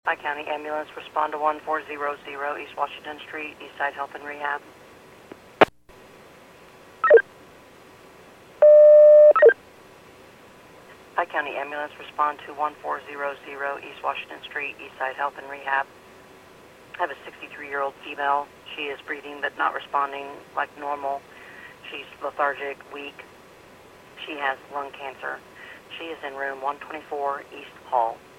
County Ambulance, respond to 1400 East Washington Street, Eastside Health and Rehab. County Ambulance, respond to 1400 East Washington Street, Eastside Health and Rehab. I have a 63-year-old female. She is breathing but not responding like normal. She's lethargic, weak. She has lung cancer. She is in room 124 East Hall.